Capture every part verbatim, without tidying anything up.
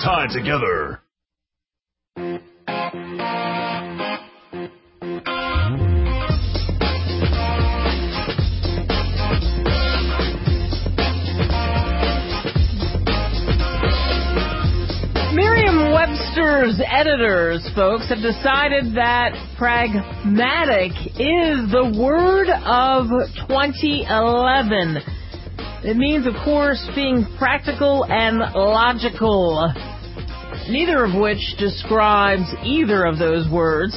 time together. Merriam-Webster's editors, folks, have decided that pragmatic is the word of twenty eleven. It means, of course, being practical and logical, neither of which describes either of those words.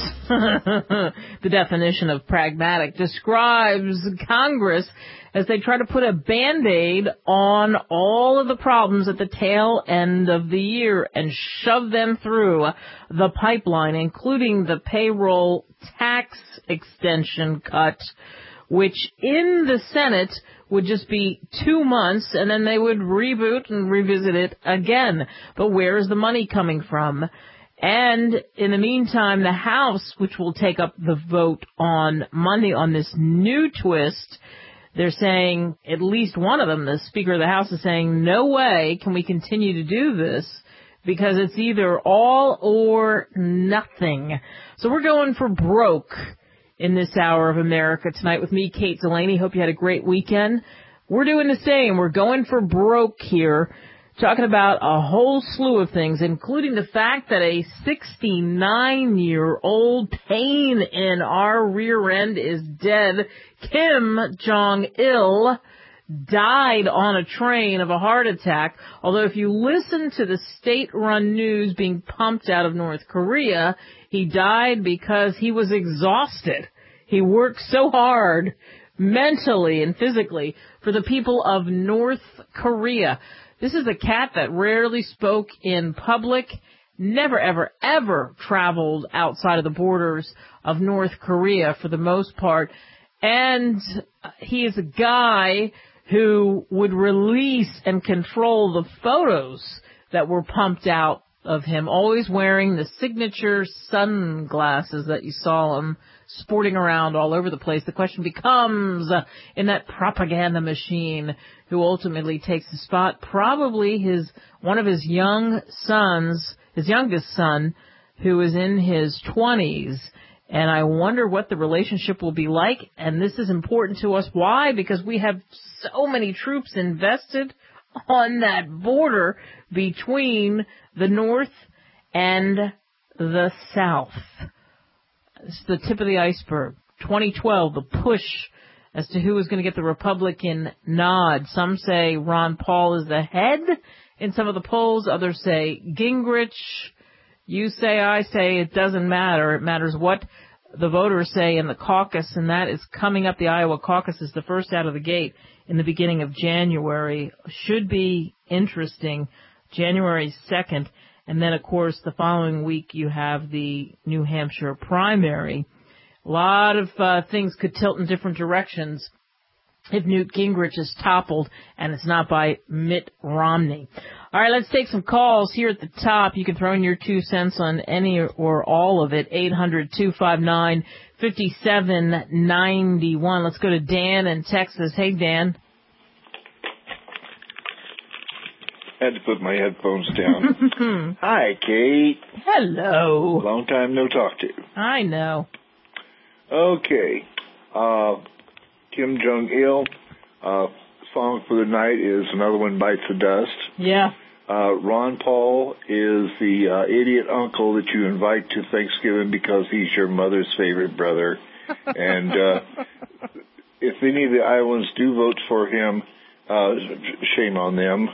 The definition of pragmatic describes Congress as they try to put a Band-Aid on all of the problems at the tail end of the year and shove them through the pipeline, including the payroll tax extension cut, which in the Senate would just be two months, and then they would reboot and revisit it again. But where is the money coming from? And in the meantime, the House, which will take up the vote on Monday on this new twist, they're saying, at least one of them, the Speaker of the House, is saying, no way can we continue to do this because it's either all or nothing. So we're going for broke in this hour of America tonight with me, Kate Delaney. Hope you had a great weekend. We're doing the same. We're going for broke here, talking about a whole slew of things, including the fact that a sixty-nine-year-old pain in our rear end is dead. Kim Jong-il died on a train of a heart attack, although if you listen to the state-run news being pumped out of North Korea, he died because he was exhausted. He worked so hard mentally and physically for the people of North Korea. This is a cat that rarely spoke in public, never, ever, ever traveled outside of the borders of North Korea for the most part. And he is a guy who would release and control the photos that were pumped out of him, always wearing the signature sunglasses that you saw him sporting around all over the place. The question becomes, uh, in that propaganda machine, who ultimately takes the spot? Probably his one of his young sons, his youngest son, who is in his twenties. And I wonder what the relationship will be like. And this is important to us. Why? Because we have so many troops invested on that border between the North and the South. It's the tip of the iceberg. twenty twelve, the push as to who is going to get the Republican nod. Some say Ron Paul is the head in some of the polls. Others say Gingrich. You say, I say, it doesn't matter. It matters what the voters say in the caucus, and that is coming up. The Iowa caucus is the first out of the gate in the beginning of January. Should be interesting. January second. And then, of course, the following week you have the New Hampshire primary. A lot of uh, things could tilt in different directions if Newt Gingrich is toppled, and it's not by Mitt Romney. All right, let's take some calls here at the top. You can throw in your two cents on any or all of it. eight hundred, two five nine, five seven nine one. Let's go to Dan in Texas. Hey, Dan. Had to put my headphones down. Hi, Kate. Hello. Long time no talk to. I know. Okay. Uh, Kim Jong-il, uh, song for the night is Another One Bites the Dust. Yeah. Uh, Ron Paul is the uh, idiot uncle that you invite to Thanksgiving because he's your mother's favorite brother. And uh, if any of the Iowans do vote for him, uh, shame on them.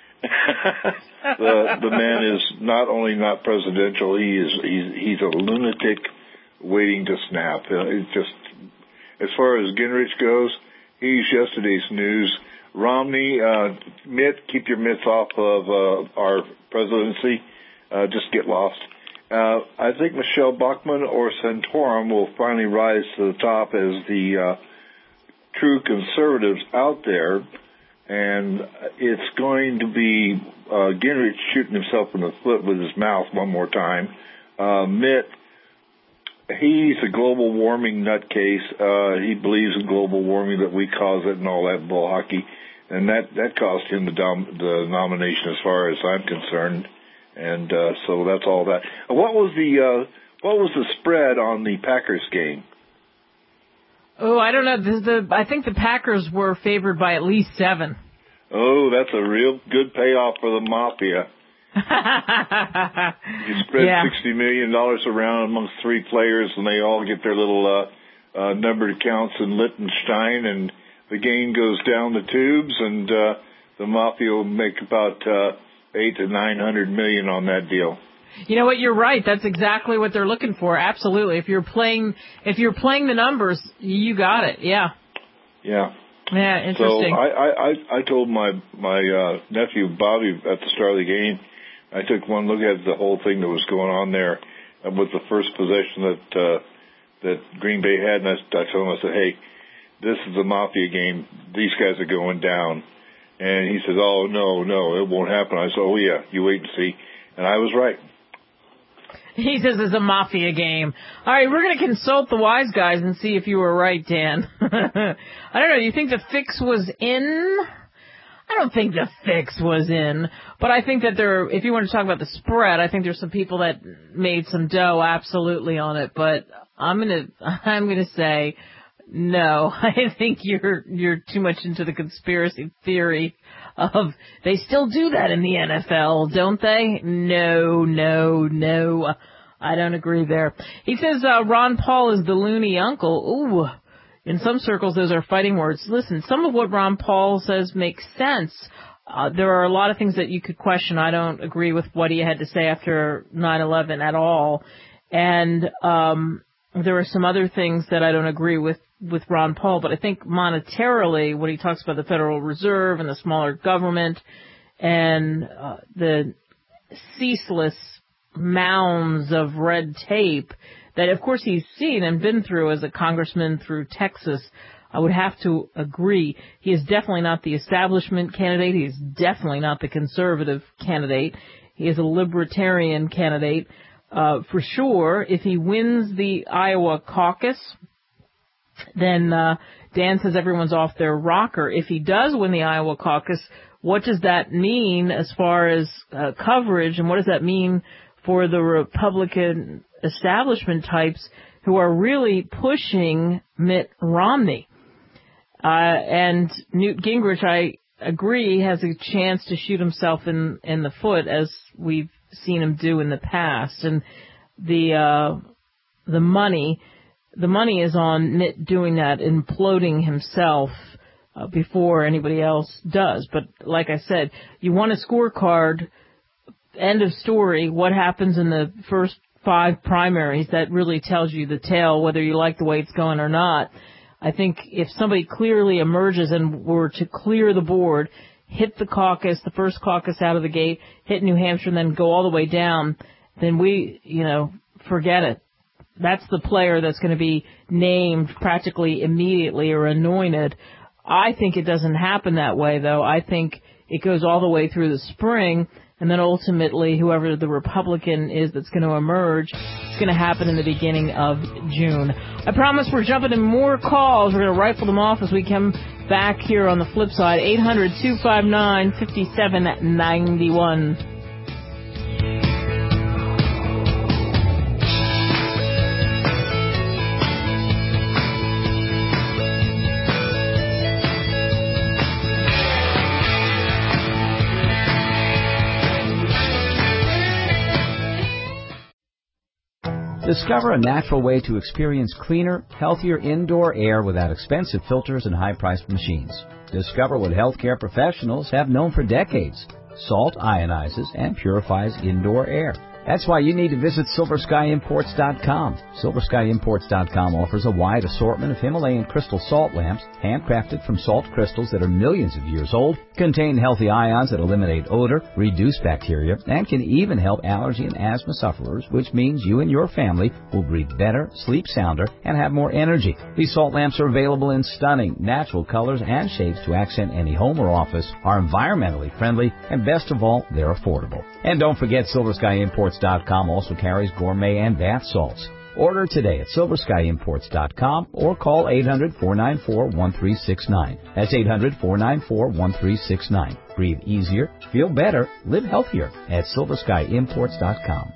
the the man is not only not presidential, he is he's, he's a lunatic waiting to snap. Uh, it's just, as far as Gingrich goes, he's yesterday's news. Romney, uh, Mitt, keep your mitts off of uh, our presidency. Uh, just get lost. Uh, I think Michelle Bachmann or Santorum will finally rise to the top as the uh, true conservatives out there. And it's going to be uh, Gingrich shooting himself in the foot with his mouth one more time. Uh, Mitt, he's a global warming nutcase. Uh, he believes in global warming, that we cause it and all that bull hockey. And that, that cost him the, dom- the nomination as far as I'm concerned. and uh, so that's all that. What was the uh, what was the spread on the Packers game? Oh, I don't know. The, the I think the Packers were favored by at least seven. Oh, that's a real good payoff for the Mafia. You spread yeah. sixty million dollars around amongst three players, and they all get their little uh, uh, numbered accounts in Liechtenstein, and the game goes down the tubes, and uh, the Mafia will make about uh, eight to nine hundred million on that deal. You know what? You're right. That's exactly what they're looking for. Absolutely. If you're playing, if you're playing the numbers, you got it. Yeah. Yeah. Yeah. Interesting. So I, I, I told my my uh, nephew Bobby at the start of the game. I took one look at the whole thing that was going on there, and with the first possession that uh, that Green Bay had, and I, I told him, I said, "Hey, this is a Mafia game. These guys are going down." And he says, "Oh no, no, it won't happen." I said, "Oh yeah, you wait and see." And I was right. He says it's a Mafia game. All right, we're going to consult the wise guys and see if you were right, Dan. I don't know. Do you think the fix was in? I don't think the fix was in, but I think that there, if you want to talk about the spread, I think there's some people that made some dough absolutely on it, but I'm going to, I'm going to say no. I think you're, you're too much into the conspiracy theory of, they still do that in the N F L, don't they? No, no, no. I don't agree there. He says, uh, Ron Paul is the loony uncle. Ooh. In some circles, those are fighting words. Listen, some of what Ron Paul says makes sense. Uh, there are a lot of things that you could question. I don't agree with what he had to say after nine eleven at all. And um, there are some other things that I don't agree with, with Ron Paul. But I think monetarily, when he talks about the Federal Reserve and the smaller government and uh, the ceaseless mounds of red tape that, of course, he's seen and been through as a congressman through Texas, I would have to agree. He is definitely not the establishment candidate. He is definitely not the conservative candidate. He is a libertarian candidate. Uh, for sure, if he wins the Iowa caucus, then uh, Dan says everyone's off their rocker. If he does win the Iowa caucus, what does that mean as far as uh, coverage, and what does that mean for the Republican establishment types who are really pushing Mitt Romney? Uh, and Newt Gingrich, I agree, has a chance to shoot himself in, in the foot, as we've seen him do in the past. And the uh, the money, the money is on Mitt doing that, imploding himself uh, before anybody else does. But like I said, you want a scorecard. End of story. What happens in the first five primaries, that really tells you the tale, whether you like the way it's going or not. I think if somebody clearly emerges and were to clear the board, hit the caucus, the first caucus out of the gate, hit New Hampshire, and then go all the way down, then we, you know, forget it. That's the player that's going to be named practically immediately or anointed. I think it doesn't happen that way, though. I think it goes all the way through the spring, and then ultimately, whoever the Republican is that's going to emerge, it's going to happen in the beginning of June. I promise we're jumping in more calls. We're going to rifle them off as we come back here on the flip side. eight hundred, two five nine, five seven nine one. Discover a natural way to experience cleaner, healthier indoor air without expensive filters and high-priced machines. Discover what healthcare professionals have known for decades. Salt ionizes and purifies indoor air. That's why you need to visit Silver Sky Imports dot com. Silver Sky Imports dot com offers a wide assortment of Himalayan crystal salt lamps, handcrafted from salt crystals that are millions of years old, contain healthy ions that eliminate odor, reduce bacteria, and can even help allergy and asthma sufferers, which means you and your family will breathe better, sleep sounder, and have more energy. These salt lamps are available in stunning, natural colors and shapes to accent any home or office, are environmentally friendly, and best of all, they're affordable. And don't forget, Silver Sky Imports dot com also carries gourmet and bath salts. Order today at silver sky imports dot com or call eight hundred, four nine four, one three six nine. That's eight hundred, four nine four, one three six nine. Breathe easier, feel better, live healthier at silver sky imports dot com.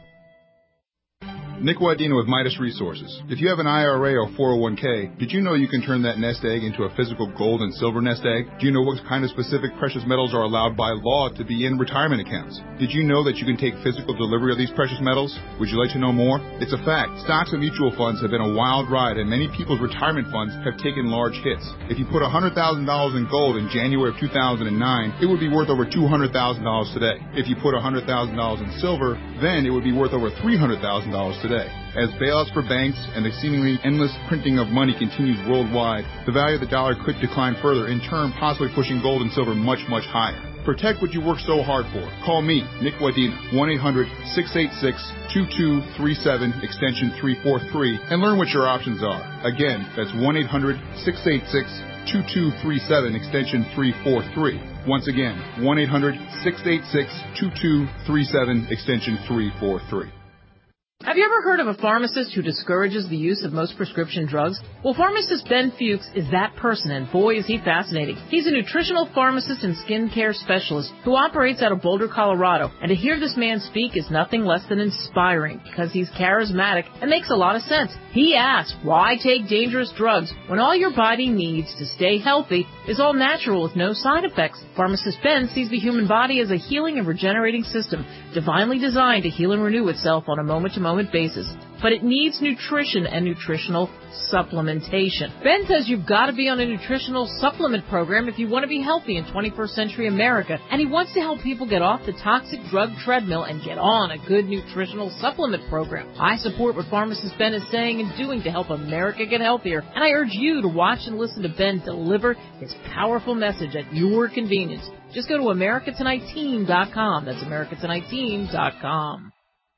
Nick Wadena with Midas Resources. If you have an I R A or four oh one k, did you know you can turn that nest egg into a physical gold and silver nest egg? Do you know what kind of specific precious metals are allowed by law to be in retirement accounts? Did you know that you can take physical delivery of these precious metals? Would you like to know more? It's a fact. Stocks and mutual funds have been a wild ride, and many people's retirement funds have taken large hits. If you put one hundred thousand dollars in gold in January of two thousand nine, it would be worth over two hundred thousand dollars today. If you put one hundred thousand dollars in silver, then it would be worth over three hundred thousand dollars today. As bailouts for banks and the seemingly endless printing of money continues worldwide, the value of the dollar could decline further, in turn possibly pushing gold and silver much, much higher. Protect what you work so hard for. Call me, Nick Wadena, one eight hundred, six eight six, two two three seven, extension three four three, and learn what your options are. Again, that's one eight hundred, six eight six, two two three seven, extension three four three. Once again, one eight hundred, six eight six, two two three seven, extension three four three. Have you ever heard of a pharmacist who discourages the use of most prescription drugs? Well, pharmacist Ben Fuchs is that person, and boy is he fascinating. He's a nutritional pharmacist and skincare specialist who operates out of Boulder, Colorado. And to hear this man speak is nothing less than inspiring, because he's charismatic and makes a lot of sense. He asks, why take dangerous drugs when all your body needs to stay healthy is all natural with no side effects? Pharmacist Ben sees the human body as a healing and regenerating system, divinely designed to heal and renew itself on a moment-to-moment basis. But it needs nutrition and nutritional supplementation. Ben says you've got to be on a nutritional supplement program if you want to be healthy in twenty-first century America, and he wants to help people get off the toxic drug treadmill and get on a good nutritional supplement program. I support what pharmacist Ben is saying and doing to help America get healthier, and I urge you to watch and listen to Ben deliver his powerful message at your convenience. Just go to America Tonight Team dot com. That's America Tonight Team dot com.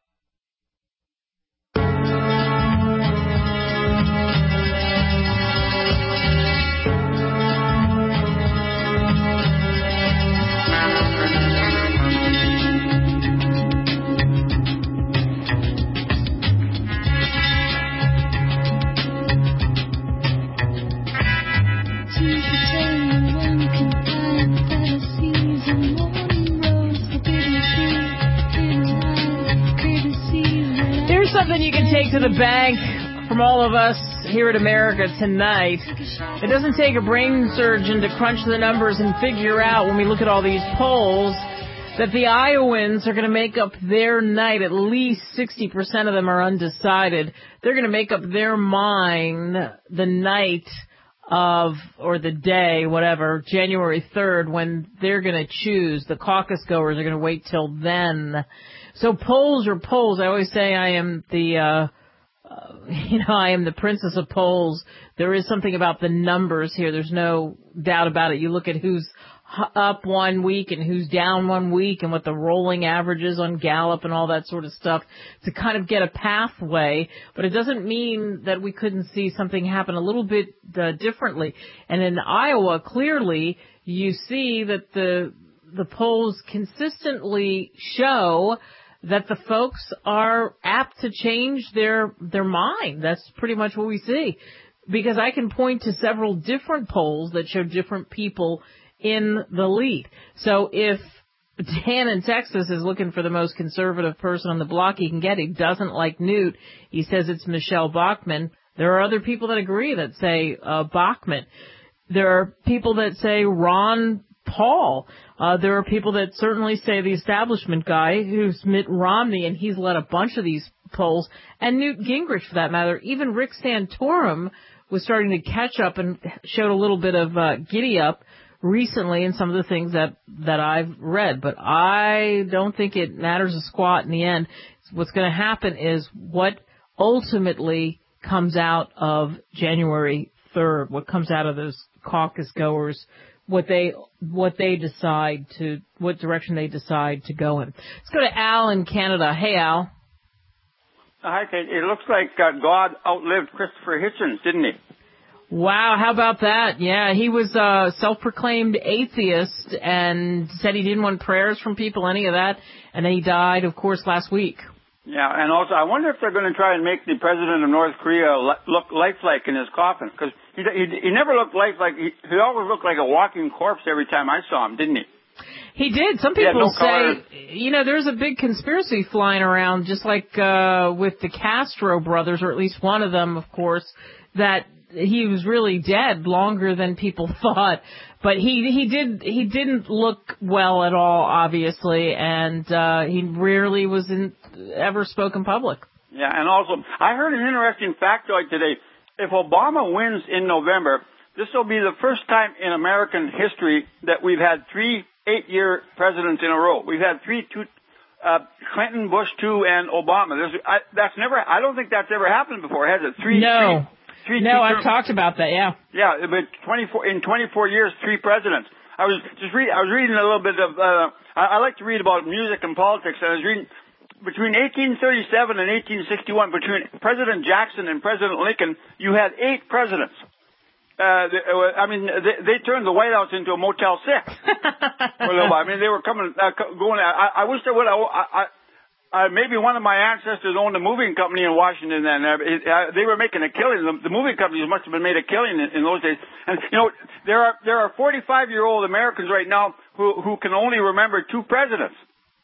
Something you can take to the bank from all of us here at America Tonight. It doesn't take a brain surgeon to crunch the numbers and figure out, when we look at all these polls, that the Iowans are going to make up their night. At least sixty percent of them are undecided. They're going to make up their mind the night of, or the day, whatever, January third, when they're going to choose. The caucus goers are going to wait till then. So polls are polls. I always say I am the, uh, uh, you know, I am the princess of polls. There is something about the numbers here. There's no doubt about it. You look at who's up one week and who's down one week and what the rolling average is on Gallup and all that sort of stuff to kind of get a pathway. But it doesn't mean that we couldn't see something happen a little bit uh, differently. And in Iowa, clearly, you see that the the polls consistently show that the folks are apt to change their their mind. That's pretty much what we see. Because I can point to several different polls that show different people in the lead. So if Dan in Texas is looking for the most conservative person on the block he can get, he doesn't like Newt. He says it's Michelle Bachmann. There are other people that agree that say uh, Bachmann. There are people that say Ron Paul. Uh, there are people that certainly say the establishment guy, who's Mitt Romney, and he's led a bunch of these polls, and Newt Gingrich, for that matter. Even Rick Santorum was starting to catch up and showed a little bit of uh, giddy up recently in some of the things that, that I've read. But I don't think it matters a squat in the end. What's going to happen is what ultimately comes out of January third, what comes out of those caucus goers, what they what they decide to, what direction they decide to go in. Let's go to Al in Canada. Hey, Al. Hi, Kate. It looks like uh, God outlived Christopher Hitchens, didn't he? Wow, how about that? Yeah, he was a self-proclaimed atheist and said he didn't want prayers from people, any of that, and then he died, of course, last week. Yeah, and also I wonder if they're going to try and make the president of North Korea look lifelike in his coffin, because he, he he never looked lifelike. He, he always looked like a walking corpse every time I saw him, didn't he? He did. Some people no say, color. you know, there's a big conspiracy flying around, just like uh with the Castro brothers, or at least one of them, of course, that he was really dead longer than people thought. But he he did he didn't look well at all, obviously, and uh he rarely was in ever spoke in public. Yeah, and also I heard an interesting factoid today. If Obama wins in November, this will be the first time in American history that we've had three eight-year presidents in a row. We've had three, two, uh, Clinton, Bush two, and Obama. There's, I, that's never. I don't think that's ever happened before, has it? Three. No. Three, three, no, three I've talked about that. Yeah. Yeah, but twenty-four in twenty-four years, three presidents. I was just reading. I was reading a little bit of. Uh, I, I like to read about music and politics. And I was reading between eighteen thirty-seven and eighteen sixty-one, between President Jackson and President Lincoln, you had eight presidents. Uh, they, I mean, they, they turned the White House into a Motel Six. Well, I mean, they were coming, uh, going. I, I wish they would. I, I, I, maybe one of my ancestors owned a moving company in Washington. Then uh, it, uh, they were making a killing. The, the moving companies must have been made a killing in, in those days. And you know, there are there are forty-five-year-old Americans right now who who can only remember two presidents.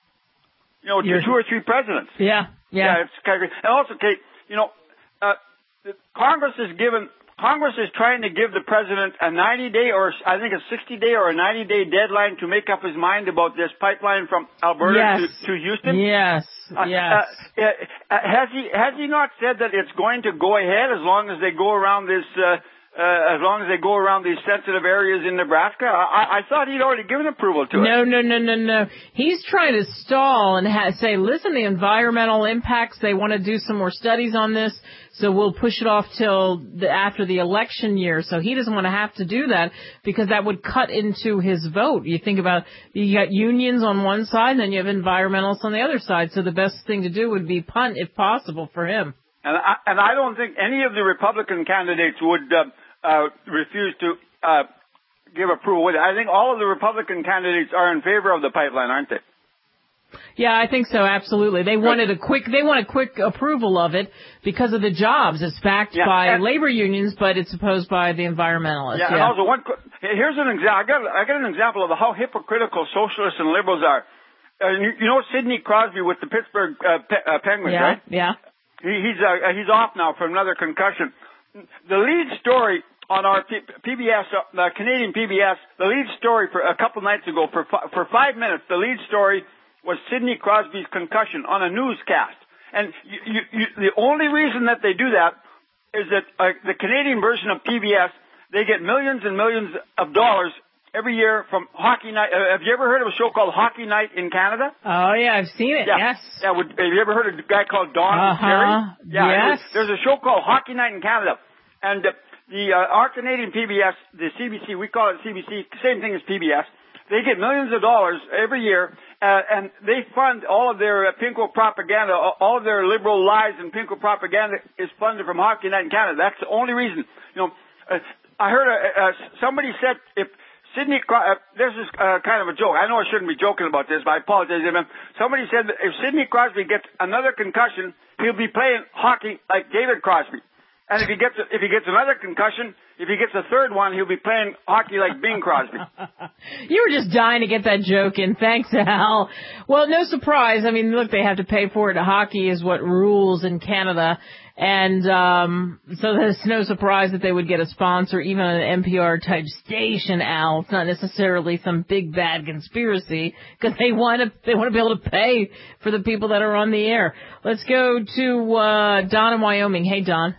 You know, two, two or three presidents. Yeah, yeah. Yeah, it's kind of, and also, Kate, you know, uh, Congress is given. Congress is trying to give the president a ninety-day or I think a sixty-day or a ninety-day deadline to make up his mind about this pipeline from Alberta yes. to, to Houston. Yes, uh, yes. Uh, uh, has he has he not said that it's going to go ahead as long as they go around this uh, uh, as long as they go around these sensitive areas in Nebraska? I, I thought he'd already given approval to no, it. No, no, no, no, no. He's trying to stall and ha- say, listen, the environmental impacts. They want to do some more studies on this. So we'll push it off till the, after the election year. So he doesn't want to have to do that because that would cut into his vote. You think about, you got unions on one side and then you have environmentalists on the other side. So the best thing to do would be punt if possible for him. And I, and I don't think any of the Republican candidates would uh, uh, refuse to uh, give approval with it. I think all of the Republican candidates are in favor of the pipeline, aren't they? Yeah, I think so, absolutely. They wanted a quick, they want a quick approval of it because of the jobs. It's backed yeah, by and, labor unions, but it's opposed by the environmentalists. Yeah, yeah. and also one, here's an example. I got, I got an example of how hypocritical socialists and liberals are. Uh, you, you know Sidney Crosby with the Pittsburgh uh, Pe- uh, Penguins, yeah, right? Yeah, he, he's uh, he's off now for another concussion. The lead story on our P- PBS, uh, Canadian P B S, the lead story for a couple nights ago, for fi- for five minutes, the lead story was Sidney Crosby's concussion on a newscast. And you, you, you, the only reason that they do that is that uh, the Canadian version of P B S, they get millions and millions of dollars every year from Hockey Night. Uh, have you ever heard of a show called Hockey Night in Canada? Oh, yeah, I've seen it, yeah. yes. Yeah, would, have you ever heard of a guy called Don uh-huh. Cherry? Yeah, yes. There's, there's a show called Hockey Night in Canada. And uh, the uh, our Canadian P B S, the C B C, we call it C B C, same thing as P B S. They get millions of dollars every year, uh, and they fund all of their uh, Pinko propaganda. All of their liberal lies and Pinko propaganda is funded from Hockey Night in Canada. That's the only reason. You know, uh, I heard uh, uh, somebody said if Sidney, uh, this is uh, kind of a joke. I know I shouldn't be joking about this, but I apologize. Somebody said that if Sidney Crosby gets another concussion, he'll be playing hockey like David Crosby. And if he gets if he gets another concussion, if he gets a third one, he'll be playing hockey like Bing Crosby. You were just dying to get that joke in. Thanks, Al. Well, no surprise. I mean, look, they have to pay for it. Hockey is what rules in Canada. And um so there's no surprise that they would get a sponsor, even an N P R-type station, Al. It's not necessarily some big, bad conspiracy, because they want to they want to be able to pay for the people that are on the air. Let's go to uh Don in Wyoming. Hey, Don.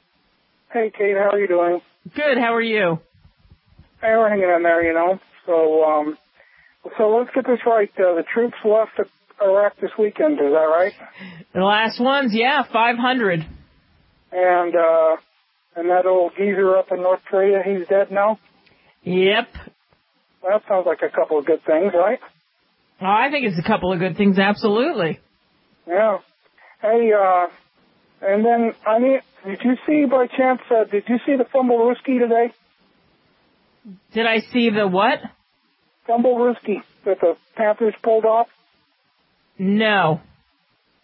Hey, Kate, how are you doing? Good, how are you? Hey, we're hanging in there, you know. So, um, so let's get this right. Uh, the troops left Iraq this weekend, is that right? The last ones, yeah, five hundred. And, uh, and that old geezer up in North Korea, he's dead now? Yep. Well, that sounds like a couple of good things, right? Oh, I think it's a couple of good things, absolutely. Yeah. Hey, uh, and then, I mean, did you see by chance, uh, did you see the Fumblerooski today? Did I see the what? Fumblerooski that the Panthers pulled off? No.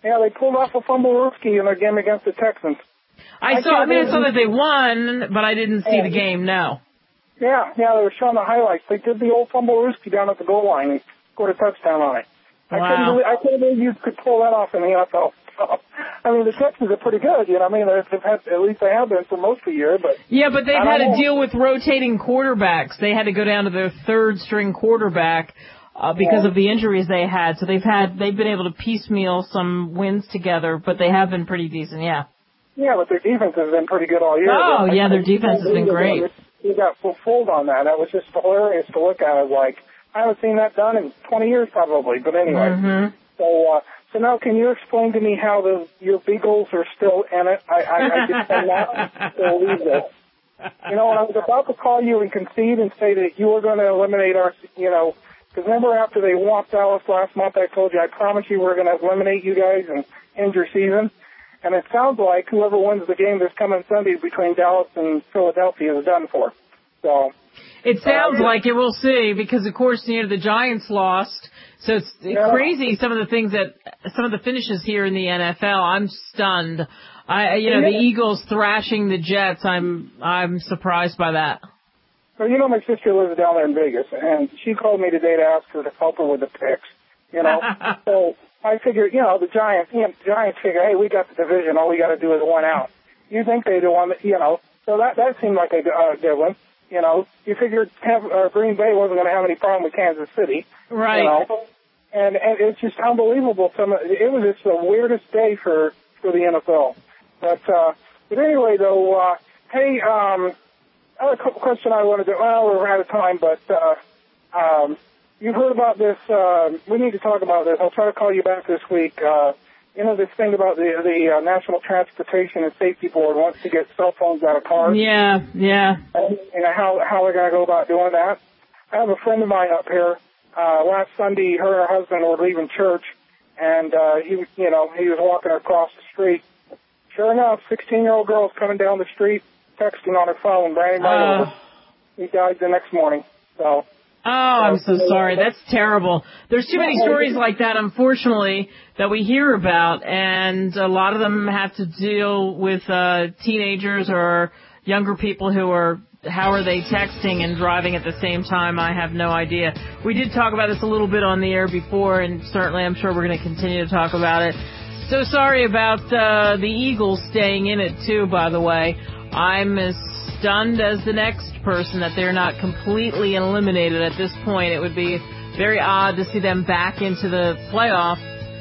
Yeah, they pulled off a fumble-rooski in their game against the Texans. I, I saw, I mean, I saw that they won, but I didn't see the game, no. Yeah, yeah, they were showing the highlights. They did the old fumble-rooski down at the goal line and scored a touchdown on it. Wow. I couldn't believe, I couldn't believe you could pull that off in the N F L. So, I mean, the Texans are pretty good, you know. I mean, they've had, at least they have been for most of the year. But yeah, but they've had know. to deal with rotating quarterbacks. They had to go down to their third-string quarterback uh, because yeah. of the injuries they had. So they've had they've been able to piecemeal some wins together, but they have been pretty decent. Yeah. Yeah, but their defense has been pretty good all year. Oh, yeah, their defense has been great. You got fooled on that. That was just hilarious to look at. It like I haven't seen that done in twenty years probably. But anyway, mm-hmm. so. Uh, So now, can you explain to me how the your Beagles are still in it? I, I, I just cannot believe this. You know, when I was about to call you and concede and say that you were going to eliminate our, you know, because remember after they whopped Dallas last month, I told you, I promised you we were going to eliminate you guys and end your season. And it sounds like whoever wins the game this coming Sunday between Dallas and Philadelphia is done for. So it sounds uh, like it. We'll see, because of course, you know, the Giants lost. So it's yeah. crazy, some of the things that, some of the finishes here in the N F L. I'm stunned. I, you know, yeah. the Eagles thrashing the Jets. I'm, I'm surprised by that. Well, you know, my sister lives down there in Vegas, and she called me today to ask her to help her with the picks. You know, so I figured, you know, the Giants, you know, the Giants figure, hey, we got the division. All we got to do is one out. You think they the one that, you know, so that that seemed like a uh, good one. You know, you figured uh, Green Bay wasn't going to have any problem with Kansas City. Right. You know? And, and it's just unbelievable. Some it was just the weirdest day for, for the N F L. But uh, but anyway, though, uh, hey, um, I had a question I wanted to. Well, we're out of time, but uh, um, you've heard about this. Uh, we need to talk about this. I'll try to call you back this week. Uh, you know, this thing about the the uh, National Transportation and Safety Board wants to get cell phones out of cars. Yeah, yeah. And, and how how they're going to go about doing that. I have a friend of mine up here. Uh, last Sunday, her and her husband were leaving church, and, uh, he, you know, he was walking across the street. Sure enough, sixteen-year-old girl's coming down the street, texting on her phone, ran right uh, over. He died the next morning, so. Oh, I'm so sorry. That's terrible. There's too many stories like that, unfortunately, that we hear about, and a lot of them have to deal with, uh, teenagers or younger people who are, how are they texting and driving at the same time? I have no idea. We did talk about this a little bit on the air before, and certainly I'm sure we're going to continue to talk about it. So sorry about uh, the Eagles staying in it, too, by the way. I'm as stunned as the next person that they're not completely eliminated at this point. It would be very odd to see them back into the playoff,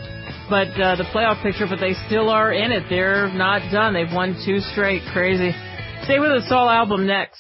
but uh, the playoff picture, but they still are in it. They're not done. They've won two straight. Crazy. Stay with us, Soul Album next.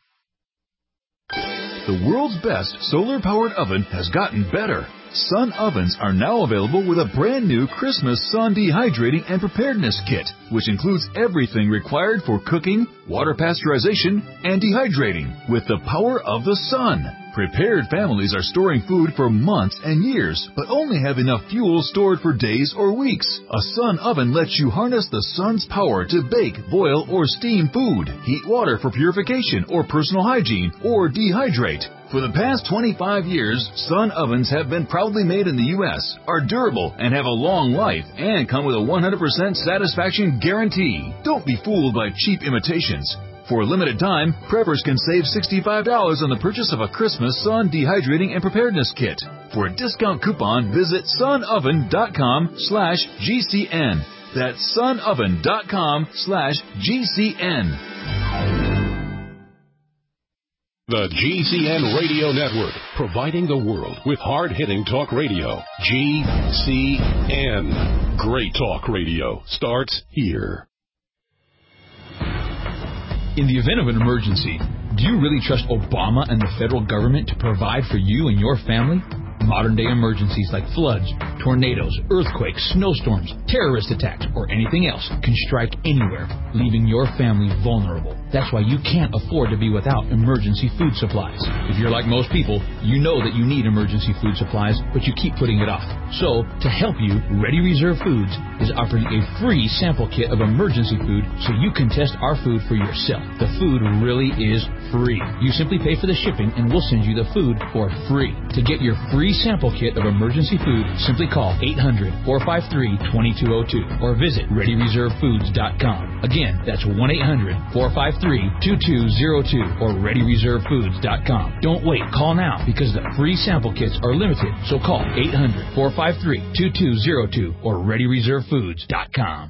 The world's best solar-powered oven has gotten better. Sun ovens are now available with a brand new Christmas Sun Dehydrating and Preparedness Kit, which includes everything required for cooking, water pasteurization, and dehydrating with the power of the sun. Prepared families are storing food for months and years, but only have enough fuel stored for days or weeks. A sun oven lets you harness the sun's power to bake, boil, or steam food, heat water for purification or personal hygiene, or dehydrate. For the past twenty-five years, Sun ovens have been proudly made in the U S, are durable, and have a long life, and come with a one hundred percent satisfaction guarantee. Don't be fooled by cheap imitations. For a limited time, preppers can save sixty-five dollars on the purchase of a Christmas Sun Dehydrating and Preparedness Kit. For a discount coupon, visit sunoven.com slash GCN. That's sunoven.com slash GCN. The G C N Radio Network, providing the world with hard-hitting talk radio. G C N. Great talk radio starts here. In the event of an emergency, do you really trust Obama and the federal government to provide for you and your family? Modern-day emergencies like floods, tornadoes, earthquakes, snowstorms, terrorist attacks, or anything else can strike anywhere, leaving your family vulnerable. That's why you can't afford to be without emergency food supplies. If you're like most people, you know that you need emergency food supplies, but you keep putting it off. So, to help you, Ready Reserve Foods is offering a free sample kit of emergency food so you can test our food for yourself. The food really is free. You simply pay for the shipping and we'll send you the food for free. To get your free sample kit of emergency food, simply call eight hundred, four five three, two two zero two or visit ready reserve foods dot com. Again, that's one eight hundred, four five three, two two zero two or ready reserve foods dot com. Don't wait. Call now because the free sample kits are limited. So call eight hundred, four five three, two two zero two or ready reserve foods dot com.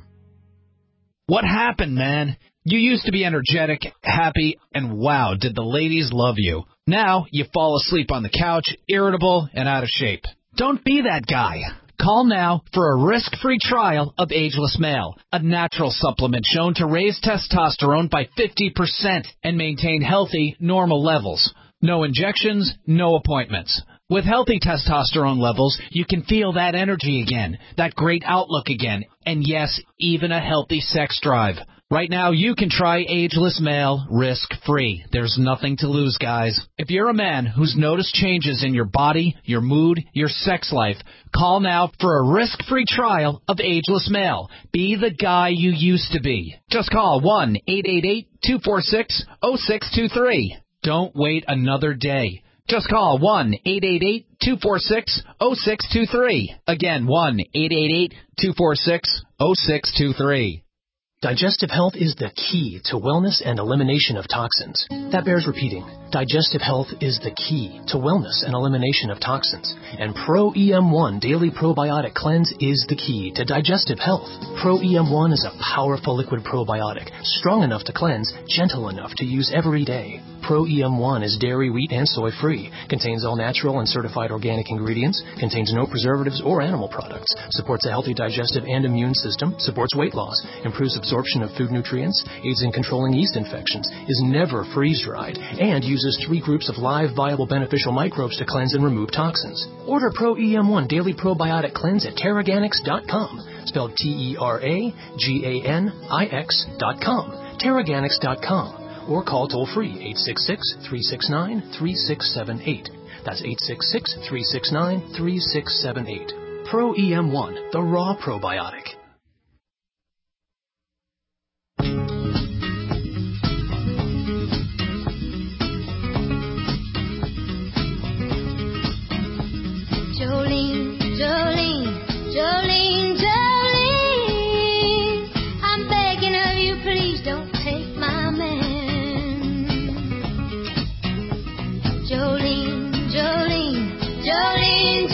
What happened, man? You used to be energetic, happy, and wow, did the ladies love you. Now you fall asleep on the couch, irritable and out of shape. Don't be that guy. Call now for a risk-free trial of Ageless Male, a natural supplement shown to raise testosterone by fifty percent and maintain healthy, normal levels. No injections, no appointments. With healthy testosterone levels, you can feel that energy again, that great outlook again, and yes, even a healthy sex drive. Right now, you can try Ageless Male risk-free. There's nothing to lose, guys. If you're a man who's noticed changes in your body, your mood, your sex life, call now for a risk-free trial of Ageless Male. Be the guy you used to be. Just call one eight eight eight, two four six, zero six two three. Don't wait another day. Just call one eight eight eight, two four six, zero six two three. Again, one eight eight eight, two four six, zero six two three. Digestive health is the key to wellness and elimination of toxins. That bears repeating. Digestive health is the key to wellness and elimination of toxins. And Pro E M one Daily Probiotic Cleanse is the key to digestive health. Pro E M one is a powerful liquid probiotic, strong enough to cleanse, gentle enough to use every day. Pro E M one is dairy, wheat, and soy-free, contains all natural and certified organic ingredients, contains no preservatives or animal products, supports a healthy digestive and immune system, supports weight loss, improves absorption of food nutrients, aids in controlling yeast infections, is never freeze-dried, and uses three groups of live, viable, beneficial microbes to cleanse and remove toxins. Order Pro E M one Daily Probiotic Cleanse at Terraganix dot com, spelled T E R A G A N I X dot com, Terraganix dot com. Or call toll-free eight six six, three six nine, three six seven eight. That's eight six six, three six nine, three six seven eight. Pro E M one, the raw probiotic. Jolene, Jolene, Jolene, Jolene, I'm begging of you, please don't take my man. Jolene, Jolene, Jolene,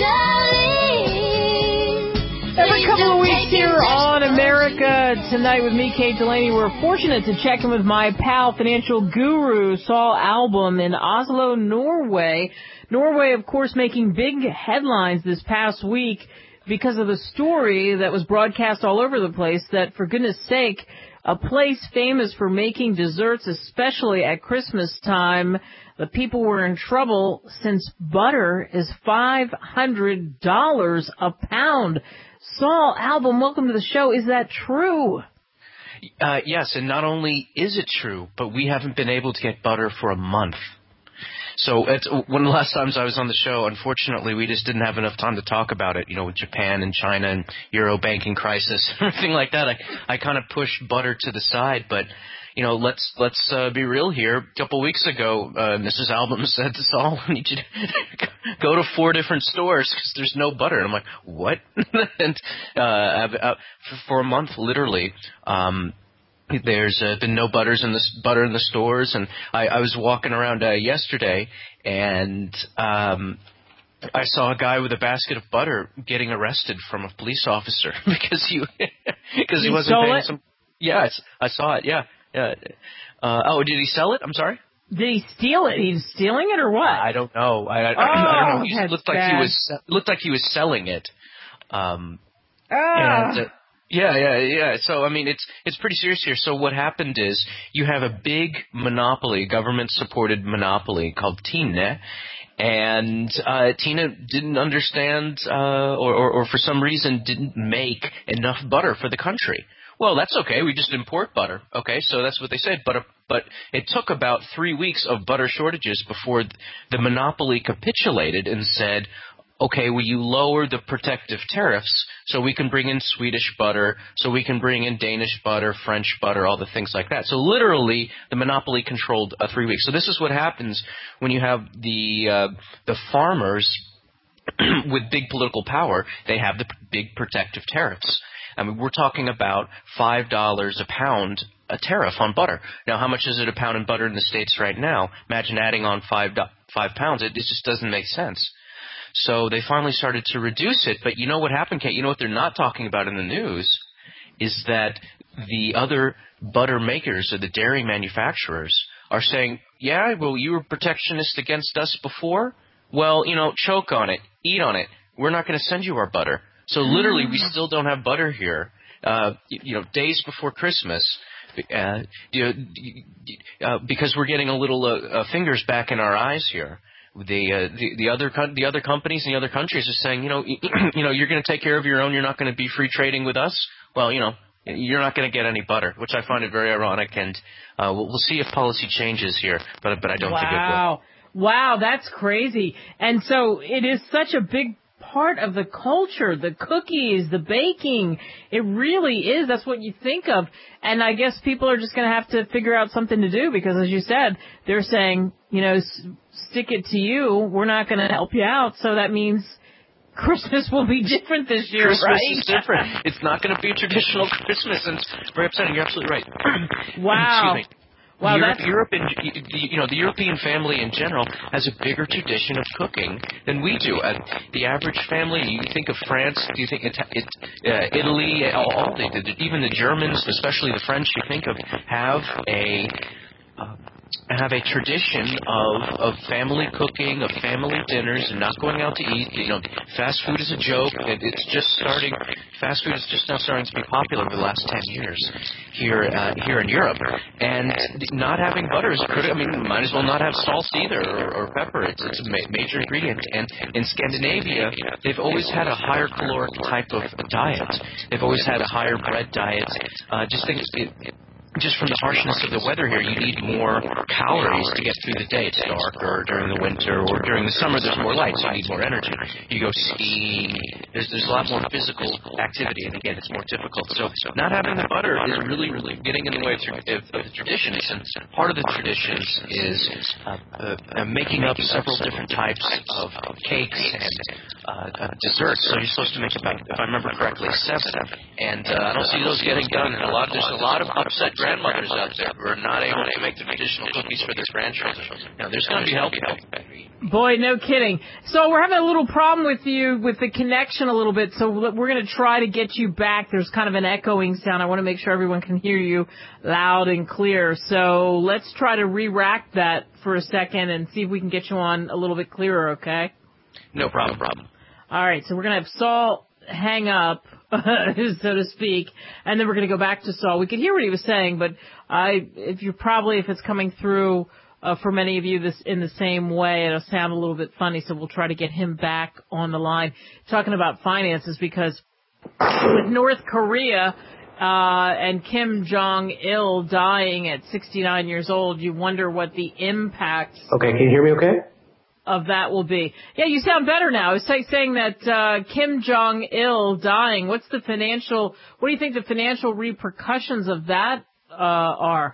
Jolene. Every couple of weeks here on America Tonight with me, Kate Delaney, we're fortunate to check in with my pal, financial guru, Saul Albom in Oslo, Norway. Norway, of course, making big headlines this past week because of the story that was broadcast all over the place that, for goodness sake, a place famous for making desserts, especially at Christmas time, the people were in trouble since butter is five hundred dollars a pound. Saul Albom, welcome to the show. Is that true? Uh, yes, and not only is it true, but we haven't been able to get butter for a month. So it's, one of the last times I was on the show, unfortunately, we just didn't have enough time to talk about it, you know, with Japan and China and Euro banking crisis, everything like that. I, I kind of pushed butter to the side, but, you know, let's let's uh, be real here. A couple of weeks ago, uh, Missus Albom said to Saul, I need you to go to four different stores because there's no butter. And I'm like, what? and uh, uh, for a month, literally, um There's uh, been no butters in the butter in the stores, and I, I was walking around uh, yesterday, and um, I saw a guy with a basket of butter getting arrested from a police officer because he because he, he wasn't paying it? some. Yeah, it's, I saw it. Yeah, yeah. Uh, oh, did he sell it? I'm sorry. Did he steal it? He's stealing it, or what? I don't know. I, I, oh, I don't know. He that's looked like bad. he was looked like he was selling it. Um, ah. and, uh, Yeah, yeah, yeah. So, I mean, it's it's pretty serious here. So what happened is you have a big monopoly, government-supported monopoly called Tine, and uh, Tine didn't understand uh, or, or, or for some reason didn't make enough butter for the country. Well, that's okay. We just import butter. Okay, so that's what they said. But, but it took about three weeks of butter shortages before the monopoly capitulated and said, okay, will you lower the protective tariffs so we can bring in Swedish butter, so we can bring in Danish butter, French butter, all the things like that. So literally, the monopoly controlled uh, three weeks. So this is what happens when you have the uh, the farmers with big political power, they have the big protective tariffs. I mean, we're talking about five dollars a pound a tariff on butter. Now, how much is it a pound in butter in the States right now? Imagine adding on five, five pounds. It, it just doesn't make sense. So they finally started to reduce it. But you know what happened, Kate? You know what they're not talking about in the news is that the other butter makers or the dairy manufacturers are saying, yeah, well, you were protectionist against us before. Well, you know, choke on it, eat on it. We're not going to send you our butter. So literally, we still don't have butter here. Uh, you, you know, days before Christmas, uh, you know, uh, because we're getting a little uh, uh, fingers back in our eyes here. The, uh, the the other co- the other companies and the other countries are saying, you know, you know, you're going to take care of your own. You're not going to be free trading with us. Well, you know, you're not going to get any butter, which I find it very ironic. And uh, we'll, we'll see if policy changes here, but but I don't wow. think it will. Wow, wow, that's crazy. And so it is such a big part of the culture, the cookies, the baking. It really is. That's what you think of. And I guess people are just going to have to figure out something to do because, as you said, they're saying, you know, s- stick it to you. We're not going to help you out. So that means Christmas will be different this year, Christmas right? is different. It's not going to be a traditional Christmas, and it's very upsetting. You're absolutely right. Wow. Excuse me. Wow, Europe, that's... Europe in, you know, the European family in general has a bigger tradition of cooking than we do. Uh, the average family, you think of France, you think it, it, uh, Italy, all the, the, even the Germans, especially the French, you think of, have a uh, have a tradition of of family cooking, of family dinners, and not going out to eat. You know, fast food is a joke. It, it's just starting. Fast food is just now starting to be popular over the last ten years here uh, here in Europe. And not having butter is critical. I mean, might as well not have salt either or, or pepper. It's it's a ma- major ingredient. And in Scandinavia, they've always had a higher caloric type of diet. They've always had a higher bread diet. Uh, just think. It, it, Just from the harshness of the weather here, you need more calories to get through the day. It's darker during the winter, or during the summer there's more light, so you need more energy. You go skiing, there's there's a lot more physical activity, and again, it's more difficult. So not having the butter is really, really getting in the way of, of, of the traditions, and part of the traditions is uh, uh, uh, making up several different types of, of cakes and uh, uh, desserts. So you're supposed to make about, if I remember correctly, seven, and uh, I don't see those getting done. And a lot, there's a lot of upset grandmothers out there who are not able to make the traditional cookies for their grandchildren. Now, there's going to be help. Boy, no kidding. So we're having a little problem with you with the connection a little bit, so we're going to try to get you back. There's kind of an echoing sound. I want to make sure everyone can hear you loud and clear. So let's try to re-rack that for a second and see if we can get you on a little bit clearer, okay? No problem, problem. All right, so we're going to have Saul hang up, so to speak, and then we're going to go back to Saul. We could hear what he was saying, but I, if you're probably, if it's coming through uh, for many of you this in the same way, it'll sound a little bit funny, so we'll try to get him back on the line talking about finances, because with North Korea uh, and Kim Jong-il dying at sixty-nine years old, you wonder what the impact Okay, can you hear me okay? of that will be. Yeah, you sound better now. I was say, saying that uh, Kim Jong-il dying, what's the financial, what do you think the financial repercussions of that uh, are?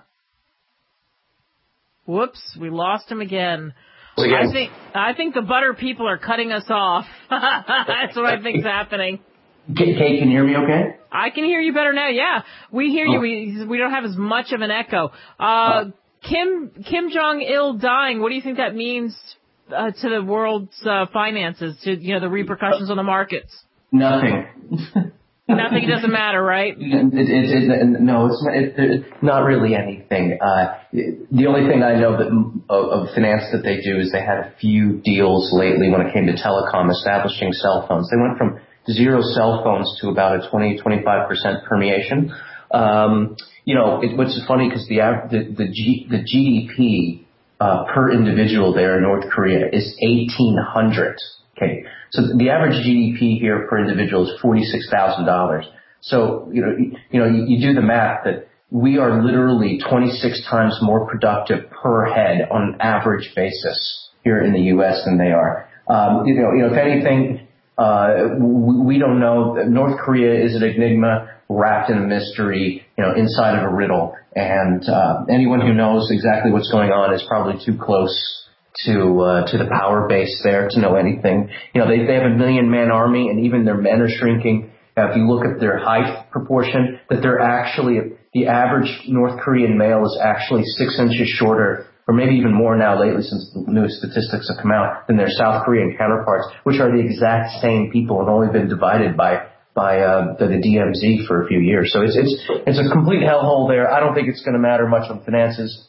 Whoops, we lost him again. again. I think I think the butter people are cutting us off. That's what I think's happening. Kate, Kate, can you hear me okay? I can hear you better now, yeah. We hear you. We, we don't have as much of an echo. Uh, Kim, Kim Jong-il dying, what do you think that means Uh, to the world's uh, finances, to, you know, the repercussions on the markets? Nothing. Nothing. It doesn't matter, right? It, it, it, no, it's, it, it's not really anything. Uh, the only thing I know that of, of finance that they do is they had a few deals lately when it came to telecom, establishing cell phones. They went from zero cell phones to about a twenty, twenty-five percent permeation. Um, you know, it, which is funny because the, the, the, G, the G D P Uh, per individual there in North Korea is eighteen hundred. Okay, so the average G D P here per individual is forty-six thousand dollars. So you know, you, you know, you, you do the math that we are literally twenty-six times more productive per head on an average basis here in the U S than they are. Um, you know, you know, if anything, uh, we, we don't know. North Korea is an enigma wrapped in a mystery, you know, inside of a riddle. And uh, anyone who knows exactly what's going on is probably too close to uh, to the power base there to know anything. You know, they they have a million man army, and even their men are shrinking. Uh, if you look at their height proportion, that they're actually the average North Korean male is actually six inches shorter, or maybe even more now lately since the newest statistics have come out, than their South Korean counterparts, which are the exact same people and only been divided by by uh, the, the D M Z for a few years. So it's it's it's a complete hellhole there. I don't think it's going to matter much on finances.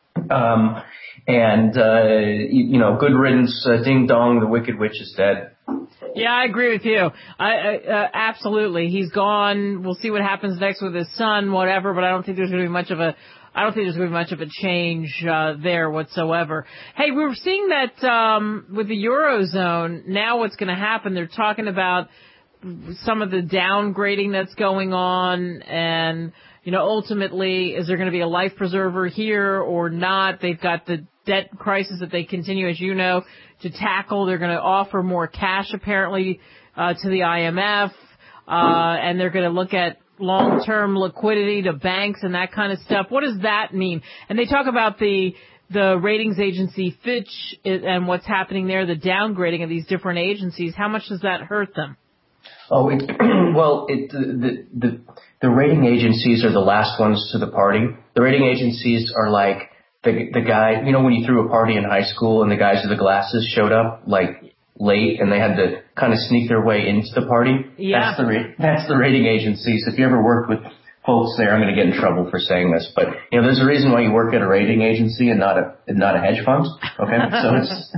Um, and uh, you, you know, good riddance. Uh, ding dong, the Wicked Witch is dead. Yeah, I agree with you. I, I uh, absolutely. He's gone. We'll see what happens next with his son, whatever. But I don't think there's going to be much of a. I don't think there's going to be much of a change uh, there whatsoever. Hey, we were seeing that um, with the Eurozone. Now, what's going to happen? They're talking about some of the downgrading that's going on, and you know, ultimately, is there going to be a life preserver here or not? They've got the debt crisis that they continue, as you know, to tackle. They're going to offer more cash, apparently, uh, to the I M F, uh, and they're going to look at long-term liquidity to banks and that kind of stuff. What does that mean? And they talk about the the ratings agency Fitch and what's happening there, the downgrading of these different agencies. How much does that hurt them? Oh, it, well, it, the, the the rating agencies are the last ones to the party. The rating agencies are like the the guy, you know, when you threw a party in high school and the guys with the glasses showed up like late and they had to kind of sneak their way into the party. Yeah. That's the that's the rating agencies. If you ever worked with folks there, I'm going to get in trouble for saying this, but you know, there's a reason why you work at a rating agency and not a and not a hedge fund. Okay, so it's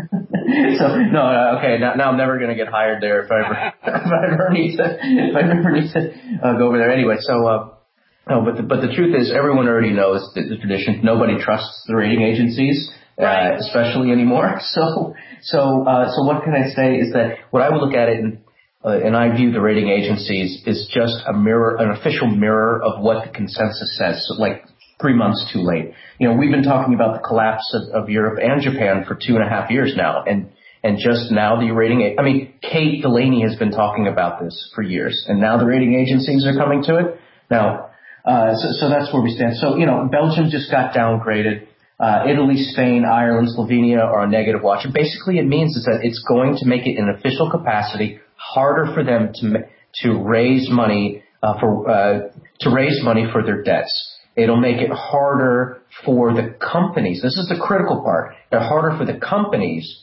so no, okay. Now, now I'm never going to get hired there if I ever if I ever need to if I ever need to uh, go over there anyway. So, uh, no, but the, but the truth is, everyone already knows the, the tradition. Nobody trusts the rating agencies, uh, especially anymore. So so uh, so what can I say is that what I would look at it and. Uh, and I view the rating agencies as just a mirror, an official mirror of what the consensus says, so like three months too late. You know, we've been talking about the collapse of, of Europe and Japan for two and a half years now, and and just now the rating, I mean, Kate Delaney has been talking about this for years, and now the rating agencies are coming to it. Now, uh, so, so that's where we stand. So, you know, Belgium just got downgraded. Uh, Italy, Spain, Ireland, Slovenia are on negative watch. And basically it means is that it's going to make it in official capacity harder for them to to raise money uh, for uh, to raise money for their debts. It'll make it harder for the companies. This is the critical part. They're harder for the companies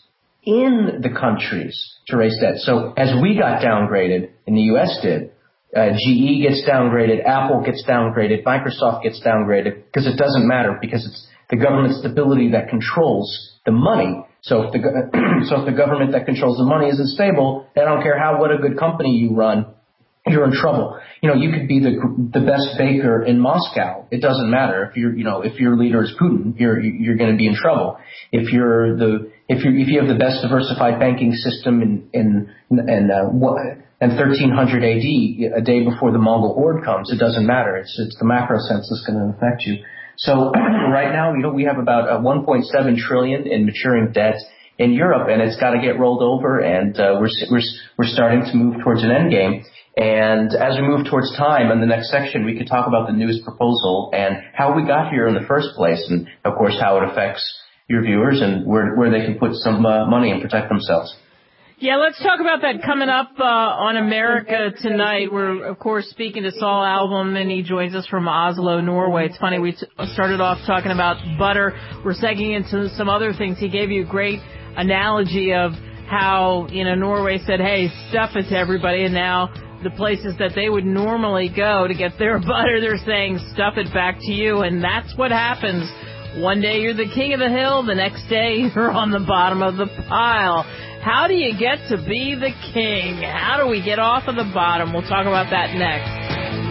in the countries to raise debt. So as we got downgraded, and the U S did, uh, G E gets downgraded, Apple gets downgraded, Microsoft gets downgraded, because it doesn't matter, because it's the government stability that controls the money. So if the so if the government that controls the money isn't stable, I don't care how what a good company you run, you're in trouble. You know, you could be the the best baker in Moscow. It doesn't matter if you're you know if your leader is Putin, you're you're going to be in trouble. If you're the if you if you have the best diversified banking system in in in uh, what and thirteen hundred A D, a day before the Mongol horde comes, it doesn't matter. It's it's the macro sense that's going to affect you. So right now, you know, we have about uh, one point seven trillion in maturing debt in Europe, and it's got to get rolled over, and uh, we're we're we're starting to move towards an end game. And as we move towards time, in the next section, we could talk about the newest proposal and how we got here in the first place, and of course how it affects your viewers and where where they can put some uh, money and protect themselves. Yeah, let's talk about that coming up uh, on America Tonight. We're, of course, speaking to Saul Albom, and he joins us from Oslo, Norway. It's funny, we t- started off talking about butter. We're segueing into some other things. He gave you a great analogy of how, you know, Norway said, hey, stuff it to everybody, and now the places that they would normally go to get their butter, they're saying stuff it back to you, and that's what happens. One day you're the king of the hill, the next day you're on the bottom of the pile. How do you get to be the king? How do we get off of the bottom? We'll talk about that next.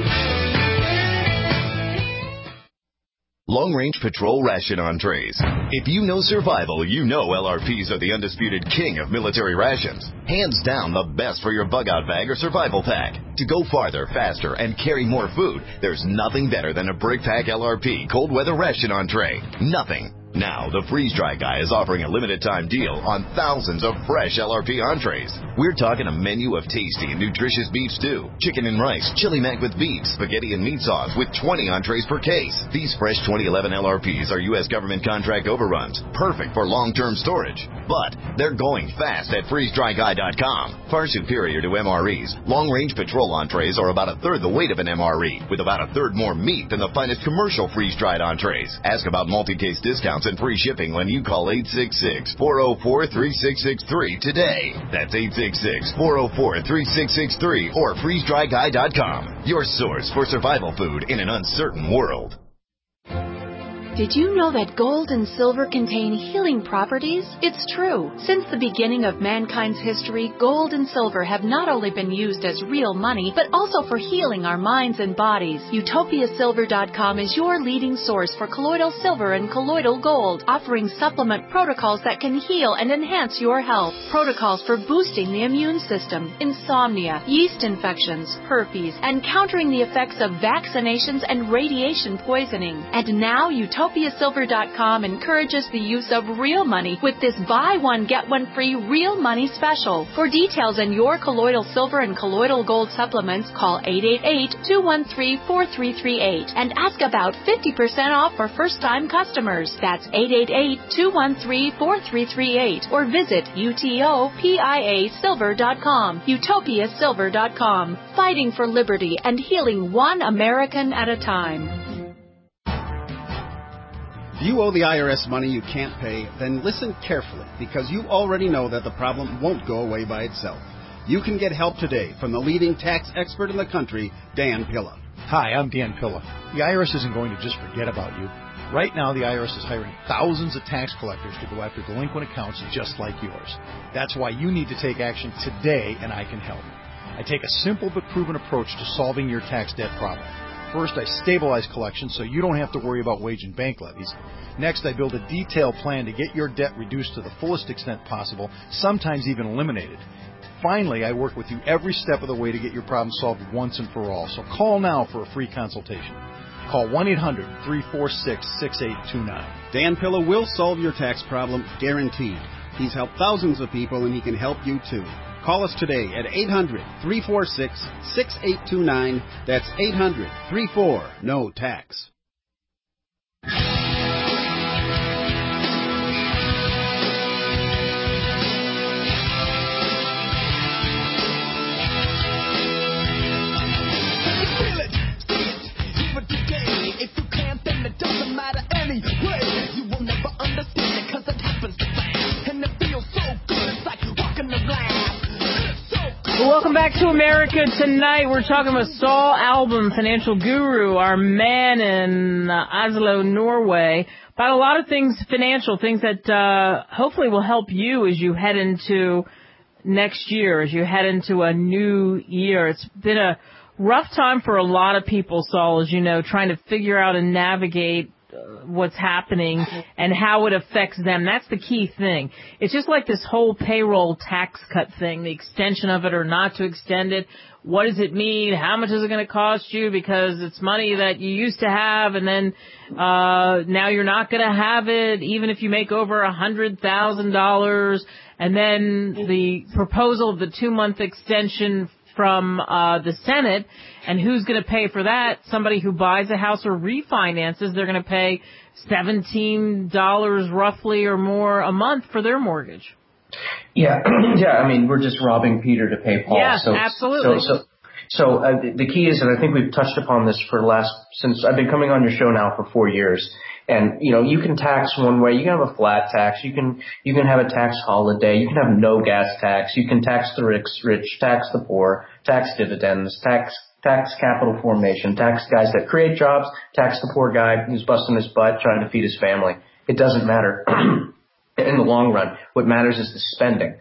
Long-range patrol ration entrees. If you know survival, you know L R Ps are the undisputed king of military rations. Hands down the best for your bug-out bag or survival pack. To go farther, faster, and carry more food, there's nothing better than a Brick Pack L R P cold weather ration entree. Nothing. Now, the Freeze Dry Guy is offering a limited-time deal on thousands of fresh L R P entrees. We're talking a menu of tasty and nutritious beef stew, chicken and rice, chili mac with beef, spaghetti and meat sauce with twenty entrees per case. These fresh twenty eleven L R Ps are U S government contract overruns, perfect for long-term storage. But they're going fast at freeze dry guy dot com. Far superior to M R Es, long-range patrol entrees are about a third the weight of an M R E, with about a third more meat than the finest commercial freeze-dried entrees. Ask about multi-case discounts and free shipping when you call eight six six, four oh four, three six six three today. That's eight six six, four oh four, three six six three or freeze dry guy dot com. Your source for survival food in an uncertain world. Did you know that gold and silver contain healing properties? It's true. Since the beginning of mankind's history, gold and silver have not only been used as real money, but also for healing our minds and bodies. Utopia Silver dot com is your leading source for colloidal silver and colloidal gold, offering supplement protocols that can heal and enhance your health. Protocols for boosting the immune system, insomnia, yeast infections, herpes, and countering the effects of vaccinations and radiation poisoning. And now Utopia Utopia Silver dot com encourages the use of real money with this buy one, get one free real money special. For details on your colloidal silver and colloidal gold supplements, call eight eight eight, two one three, four three three eight and ask about fifty percent off for first-time customers. That's eight eight eight, two one three, four three three eight or visit utopia silver dot com. Utopia Silver dot com. Fighting for liberty and healing one American at a time. If you owe the I R S money you can't pay, then listen carefully, because you already know that the problem won't go away by itself. You can get help today from the leading tax expert in the country, Dan Pilla. Hi, I'm Dan Pilla. The I R S isn't going to just forget about you. Right now, the I R S is hiring thousands of tax collectors to go after delinquent accounts just like yours. That's why you need to take action today, and I can help. I take a simple but proven approach to solving your tax debt problem. First, I stabilize collections so you don't have to worry about wage and bank levies. Next, I build a detailed plan to get your debt reduced to the fullest extent possible, sometimes even eliminated. Finally, I work with you every step of the way to get your problem solved once and for all. So call now for a free consultation. Call one eight hundred, three four six, six eight two nine. Dan Pilla will solve your tax problem, guaranteed. He's helped thousands of people, and he can help you too. Call us today at eight hundred, three four six, six eight two nine. That's eight hundred, three four, no tax. Welcome back to America Tonight. We're talking with Saul Albom, financial guru, our man in uh, Oslo, Norway, about a lot of things financial, things that uh, hopefully will help you as you head into next year, as you head into a new year. It's been a rough time for a lot of people, Saul, as you know, trying to figure out and navigate what's happening and how it affects them. That's the key thing. It's just like this whole payroll tax cut thing, the extension of it or not to extend it. What does it mean? How much is it going to cost you? Because it's money that you used to have, and then uh now you're not going to have it, even if you make over a hundred thousand dollars. And then the proposal of the two-month extension from uh the Senate, and who's going to pay for that? Somebody who buys a house or refinances, they're going to pay seventeen dollars roughly or more a month for their mortgage. Yeah, yeah. I mean, we're just robbing Peter to pay Paul. Yes, so, absolutely. So, so, so uh, the key is, and I think we've touched upon this for the last, since I've been coming on your show now for four years. And, you know, you can tax one way. You can have a flat tax. You can, you can have a tax holiday. You can have no gas tax. You can tax the rich, rich, tax the poor, tax dividends, tax, tax capital formation, tax guys that create jobs, tax the poor guy who's busting his butt trying to feed his family. It doesn't matter in the long run. What matters is the spending.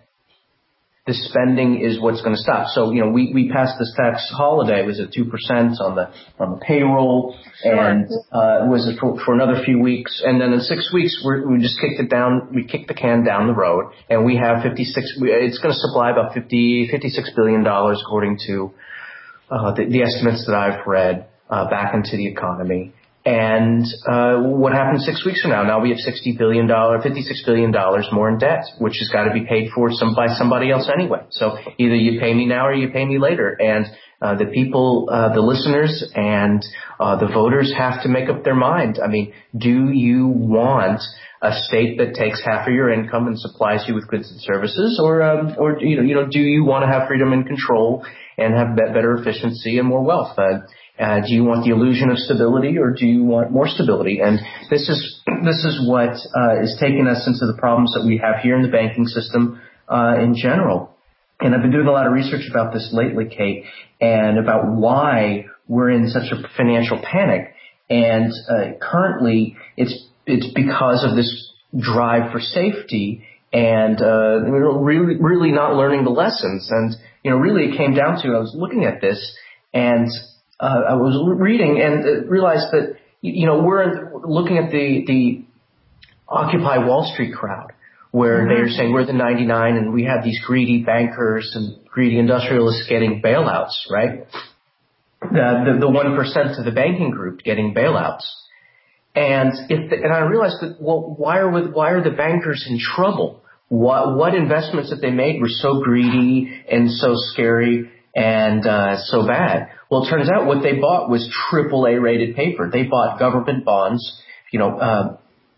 The spending is what's going to stop. So, you know, we, we passed this tax holiday. It was at two percent on the, on the payroll. Sure. And, uh, it was for, for another few weeks. And then in six weeks, we're, we just kicked it down. We kicked the can down the road, and we have fifty-six, it's going to supply about fifty, fifty-six billion dollars according to, uh, the, the estimates that I've read, uh, back into the economy. And uh, what happened six weeks from now? Now we have sixty billion dollars, fifty-six billion dollars more in debt, which has got to be paid for some by somebody else anyway. So either you pay me now or you pay me later. And uh, the people, uh, the listeners and uh, the voters have to make up their mind. I mean, do you want a state that takes half of your income and supplies you with goods and services, or um, or you know, you know, do you want to have freedom and control and have better efficiency and more wealth? Uh, Uh, do you want the illusion of stability, or do you want more stability? And this is this is what uh, is taking us into the problems that we have here in the banking system uh, in general. And I've been doing a lot of research about this lately, Kate, and about why we're in such a financial panic. And uh, currently, it's it's because of this drive for safety and uh, really really not learning the lessons. And you know, really, it came down to I was looking at this and. Uh, I was reading and realized that, you know, we're looking at the, the Occupy Wall Street crowd, where mm-hmm. they're saying we're the ninety-nine and we have these greedy bankers and greedy industrialists getting bailouts, right? The, the, the one percent of the banking group getting bailouts. And if the, and I realized that, well, why are, why are the bankers in trouble? What, what investments that they made were so greedy and so scary and uh, so bad? Well, it turns out what they bought was triple A rated paper. They bought government bonds, you know, uh,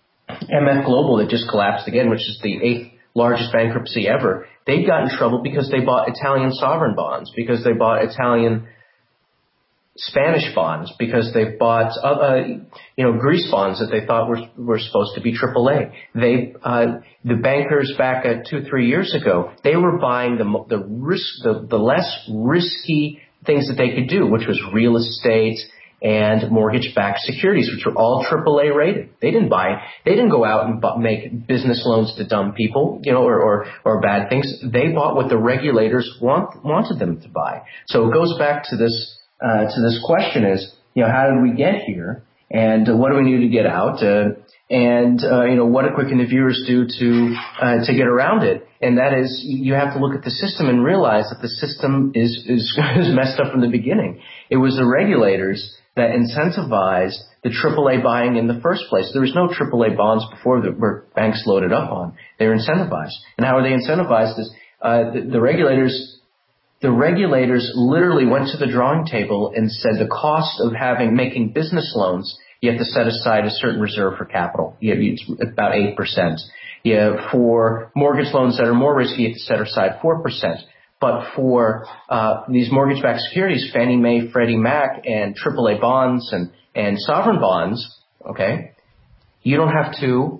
M F Global that just collapsed again, which is the eighth largest bankruptcy ever. They got in trouble because they bought Italian sovereign bonds, because they bought Italian Spanish bonds, because they bought, uh, uh, you know, Greece bonds that they thought were were supposed to be triple A. They, uh, the bankers back uh, two, three years ago, they were buying the the risk, the, the less risky things that they could do, which was real estate and mortgage-backed securities, which were all triple A rated. They didn't buy, they didn't go out and bu- make business loans to dumb people, you know, or, or, or bad things. They bought what the regulators want, wanted them to buy. So it goes back to this, uh, to this question is, you know, how did we get here? And uh, what do we need to get out? Uh, and, uh, you know, what can the viewers do to, uh, to get around it? And that is, you have to look at the system and realize that the system is, is, is messed up from the beginning. It was the regulators that incentivized the triple A buying in the first place. There was no triple A bonds before that were banks loaded up on. They were incentivized. And how are they incentivized is, uh, the, the regulators, the regulators literally went to the drawing table and said the cost of having, making business loans, you have to set aside a certain reserve for capital. You have, it's about eight percent. Yeah, for mortgage loans that are more risky, you have to set aside four percent. But for uh, these mortgage-backed securities, Fannie Mae, Freddie Mac, and triple A bonds and, and sovereign bonds, okay, you don't have to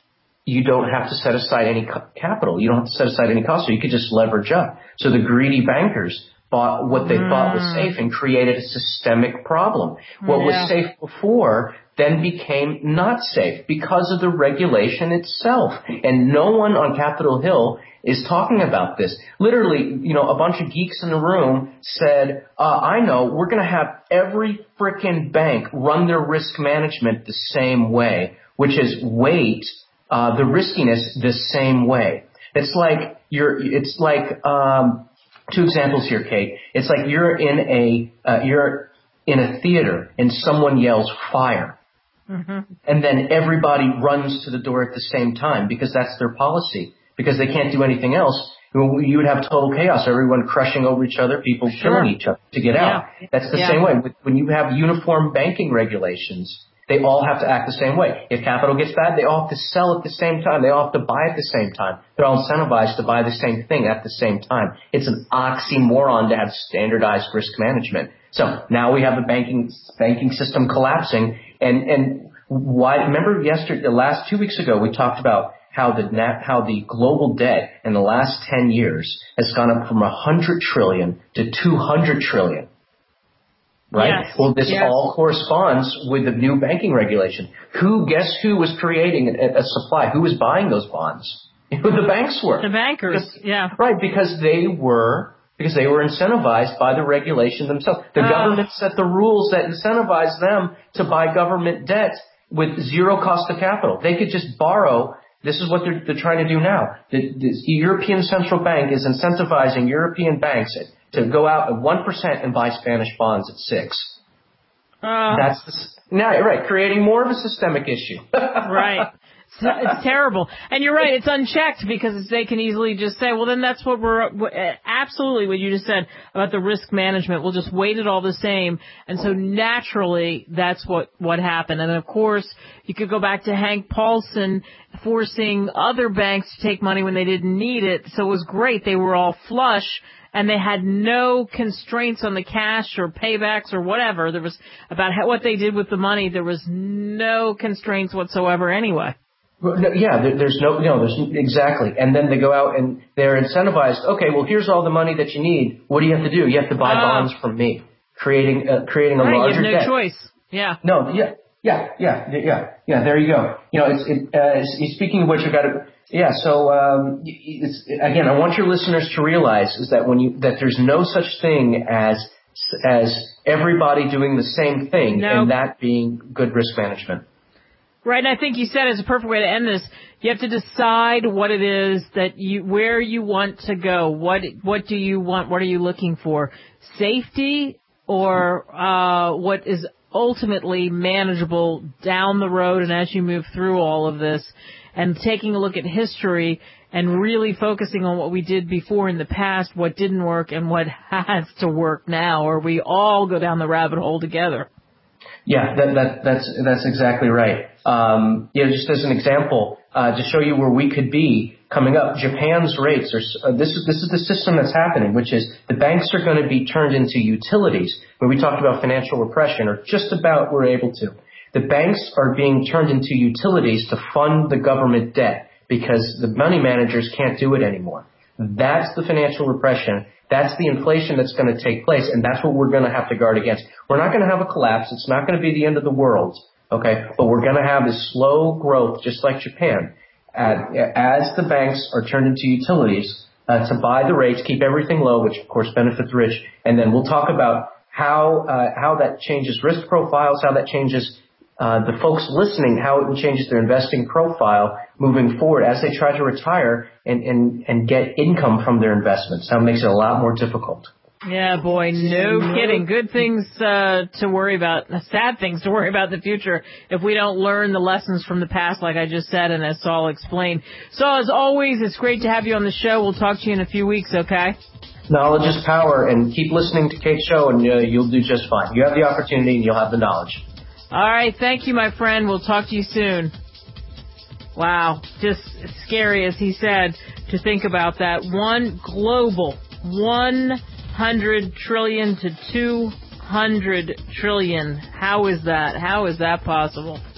you don't have to set aside any capital. You don't have to set aside any cost, so you could just leverage up. So the greedy bankers bought what they mm. thought was safe and created a systemic problem. What yeah. was safe before then became not safe because of the regulation itself. And no one on Capitol Hill is talking about this. Literally, you know, a bunch of geeks in the room said, uh, I know, we're going to have every frickin' bank run their risk management the same way, which is weight uh, the riskiness the same way. It's like you're, it's like, um, two examples here, Kate. It's like you're in a, uh, you're in a theater and someone yells fire. Mm-hmm. And then everybody runs to the door at the same time because that's their policy. Because they can't do anything else. You would have total chaos, everyone crushing over each other, people sure. killing each other to get out. Yeah. That's the yeah. same way. When you have uniform banking regulations, they all have to act the same way. If capital gets bad, they all have to sell at the same time. They all have to buy at the same time. They're all incentivized to buy the same thing at the same time. It's an oxymoron to have standardized risk management. So now we have the banking banking system collapsing. And and why? Remember yesterday, the last two weeks ago, we talked about how the net, how the global debt in the last ten years has gone up from one hundred trillion to two hundred trillion. Right? Yes, well, this yes. all corresponds with the new banking regulation. Who, guess who was creating a, a supply? Who was buying those bonds? The banks were. The bankers, because, yeah. Right, because they were, because they were incentivized by the regulation themselves. The uh, government set the rules that incentivize them to buy government debt with zero cost of capital. They could just borrow. This is what they're, they're trying to do now. The, the European Central Bank is incentivizing European banks to go out at one percent and buy Spanish bonds at six. Uh, that's the, Now, right, creating more of a systemic issue. Right. It's, it's terrible. And you're right, it's unchecked because they can easily just say, well, then that's what we're, absolutely what you just said about the risk management. We'll just weight it all the same. And so naturally, that's what, what happened. And of course, you could go back to Hank Paulson forcing other banks to take money when they didn't need it. So it was great. They were all flush. And they had no constraints on the cash or paybacks or whatever. There was about how, what they did with the money. There was no constraints whatsoever anyway. Well, no, yeah, there, there's no, no, there's exactly. And then they go out and they're incentivized. Okay, well, here's all the money that you need. What do you have to do? You have to buy uh, bonds from me, creating uh, creating a right, larger you have no debt. choice. Yeah. No. Yeah. Yeah. Yeah. Yeah. Yeah. There you go. You know, it's it, uh, speaking of which, you got to. Yeah, so um, it's, again, I want your listeners to realize is that when you that there's no such thing as as everybody doing the same thing, nope. and that being good risk management. Right, and I think you said it's a perfect way to end this. You have to decide what it is that you where you want to go. What what do you want? What are you looking for? Safety or uh, what is ultimately manageable down the road and as you move through all of this? And taking a look at history and really focusing on what we did before in the past, what didn't work, and what has to work now, or we all go down the rabbit hole together. Yeah, that, that, that's that's exactly right. Um, you know, just as an example, uh, to show you where we could be coming up, Japan's rates are. Uh, this is this is the system that's happening, which is the banks are going to be turned into utilities. When we talked about financial repression, or just about we're able to. The banks are being turned into utilities to fund the government debt because the money managers can't do it anymore. That's the financial repression. That's the inflation that's going to take place, and that's what we're going to have to guard against. We're not going to have a collapse. It's not going to be the end of the world, okay? But we're going to have this slow growth, just like Japan, as the banks are turned into utilities uh, to buy the rates, keep everything low, which, of course, benefits the rich. And then we'll talk about how uh, how that changes risk profiles, how that changes Uh, the folks listening, how it changes their investing profile moving forward as they try to retire and, and, and get income from their investments. How it makes it a lot more difficult. Yeah, boy, no kidding. Good things uh, to worry about, sad things to worry about in the future if we don't learn the lessons from the past, like I just said and as Saul explained. So, as always, it's great to have you on the show. We'll talk to you in a few weeks, okay? Knowledge is power, and keep listening to Kate's show, and uh, you'll do just fine. You have the opportunity, and you'll have the knowledge. All right. Thank you, my friend. We'll talk to you soon. Wow. Just scary, as he said, to think about that. One global, one hundred trillion to two hundred trillion. How is that? How is that possible?